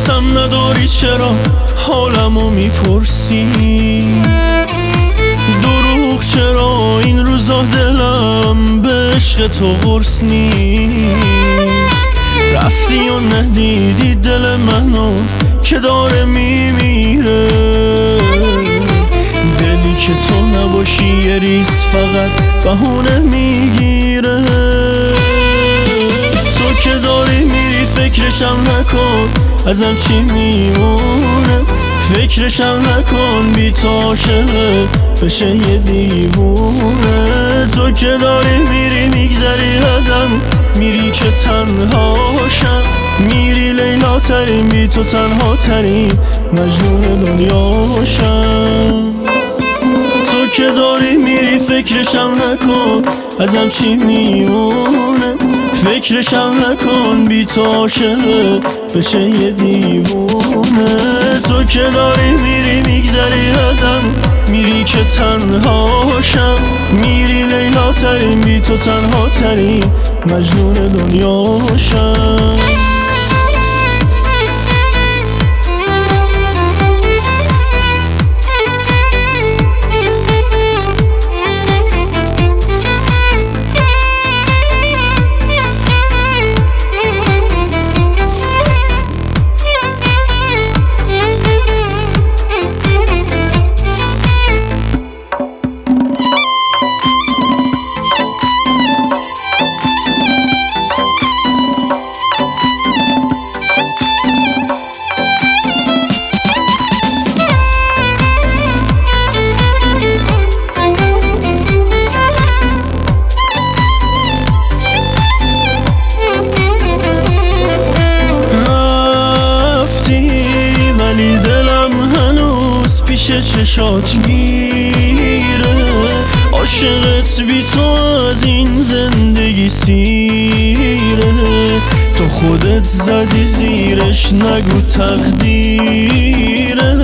حواسم نداری چرا حالمو میپرسی؟ دروغ چرا این روزا دلم به عشق تو قرص نیست؟ رفتی و ندیدی دل منو که داره میمیره، دلی که تو نباشی یه ریز فقط بهونه میگیره. تو که داری میری فکرشم نکن ازم چی میمونه، فکرشم نکن بی تو عاشقه بشه یه دیوونه. تو که داری میری میگذری ازم، میری که تنهاشم، میری لیلا ترین بی تو تنها ترین مجنون دنیاشم. تو که داری میری فکرشم نکن ازم چی میمونه، فکرشم نکن بی تو عاشقه بشه یه دیوونه. تو که داری میری میگذری ازم، میری که تنهاشم، میری لیلا ترین بی تو تنها ترین مجنون دنیاشم. ولی دلم هنوز پیش چشات میره، عاشقت بی تو از این زندگی سیره. تو خودت زدی زیرش نگو تقدیره.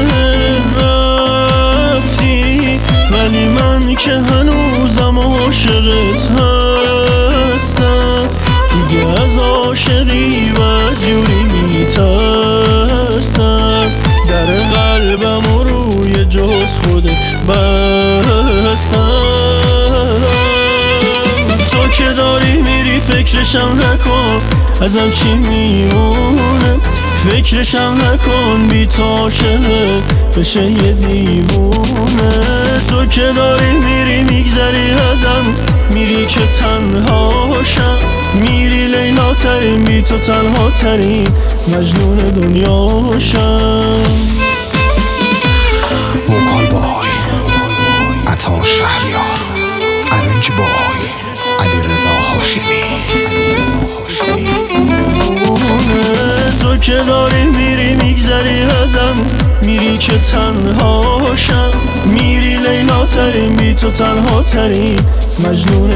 رفتی ولی من که هنوزم عاشقت هستم، دیگه از عاشقی بدجوری میترسم. در قلبم روی جز خودت بستم. تو که داری میری فکرشم نکن ازم چی میمونه، فکرشم نکن بی تو عاشقه بشه یه دیوونه. تو که داری میری میگذری ازم، میری که تنهاشم، میری لیلا ترین بی تو تنها ترین مجنون دنیاشم. وکال بای عطا شهریار، ارنج بای علیرضا هاشمی. تو که داری میری میگذری ازم، میری که تنهاشم، میری لیلا ترین بی تو تنها ترین مجنون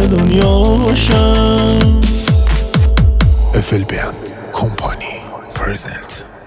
دنیاشم. افل بیند کمپانی پرزنت.